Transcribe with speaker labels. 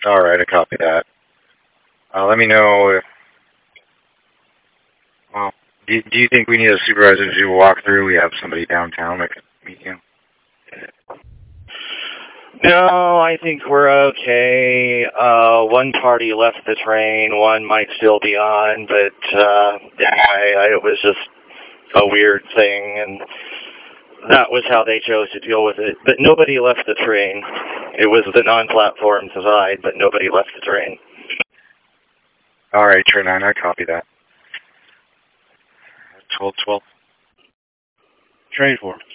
Speaker 1: All right, I copy that. Let me know if, well, do you think we need a supervisor to do a walkthrough? We have somebody downtown that could meet you.
Speaker 2: No, I think we're okay. One party left the train, one might still be on, but it was just a weird thing, and that was how they chose to deal with it. But nobody left the train. It was the non-platform divide, but nobody left the train.
Speaker 1: All right, Train 9, I copy that. 12-12.
Speaker 3: Train 4.